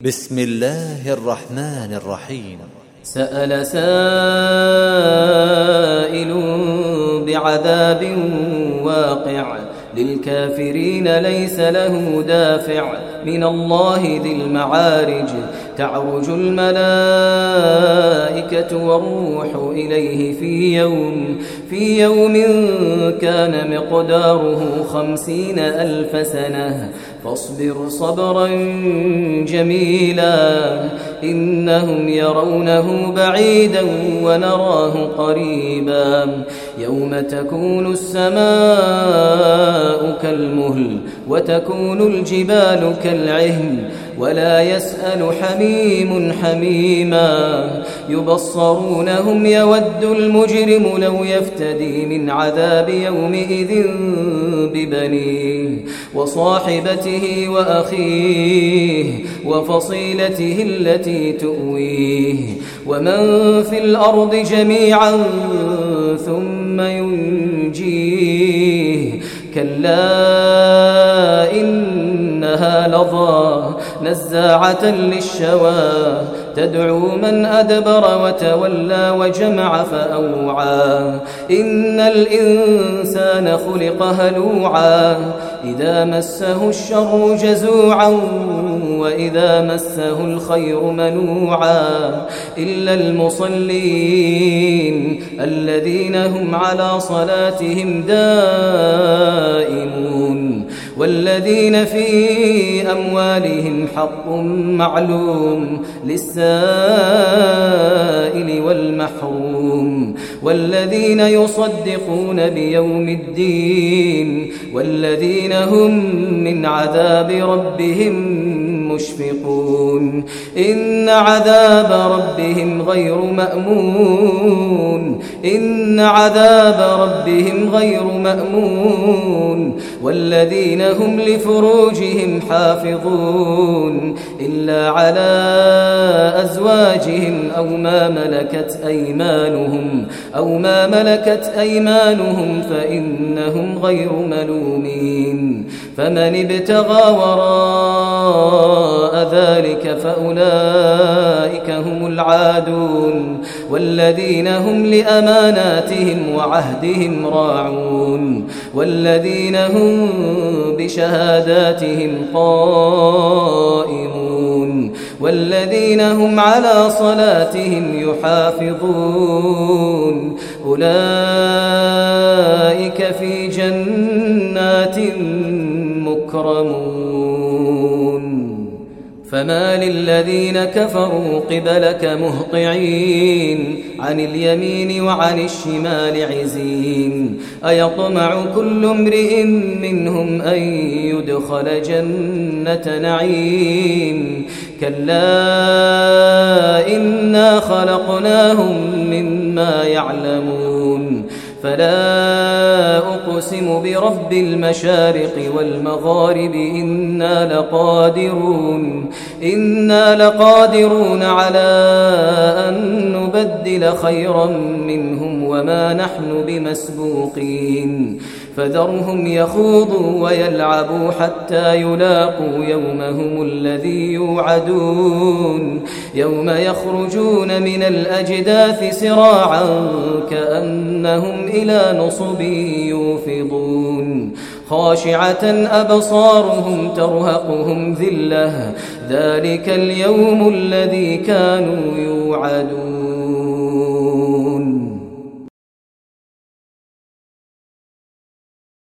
بسم الله الرحمن الرحيم. سأل سائل بعذاب واقع للكافرين ليس له دافع من الله ذي المعارج تعرج الملائكة والروح إليه في يوم كان مقداره 50,000 سنة فاصبر صبرا جميلا إنهم يرونه بعيدا ونراه قريبا يوم تكون السماء كالمهل وتكون الجبال كالعهن ولا يسأل حميم حميما يبصرونهم يود المجرم لو يفتدي من عذاب يومئذ ببنيه وصاحبته وأخيه وفصيلته التي تؤويه ومن في الأرض جميعا ثم ينجيه كلا إنها لظى نزاعة للشوى تدعو من أدبر وتولى وجمع فأوعى إن الإنسان خلق هلوعا إذا مسه الشر جزوعا وإذا مسه الخير منوعا إلا المصلين الذين هم على صلاتهم دائمون والذين في أموالهم حق معلوم للسائل والمحروم والذين يصدقون بيوم الدين والذين هم من عذاب ربهم مشفقون إن عذاب ربهم غير مأمون إن عذاب ربهم غير مأمون والذين هم لفروجهم حافظون إلا على أزواجهم أو ما ملكت أيمانهم فإنهم غير ملومين فمن ابتغى وراء ذلك فأولئك هم العادون والذين هم لأماناتهم وعهدهم راعون والذين هم بشهاداتهم قائمون والذين هم على صلاتهم يحافظون أولئك في جنات مكرمون فما للذين كفروا قبلك مهطعين عن اليمين وعن الشمال عزين أيطمع كل امرئ منهم أن يدخل جنة نعيم كلا إنا خلقناهم مما يعلمون فلا أقسم برب المشارق والمغارب إنا لقادرون على أن نبدل خيرا منهم وما نحن بمسبوقين فذرهم يخوضوا ويلعبوا حتى يلاقوا يومهم الذي يوعدون يوم يخرجون من الأجداث سراعا كأنهم إلى نصب يوفضون خاشعة أبصارهم ترهقهم ذلة ذلك اليوم الذي كانوا يوعدون.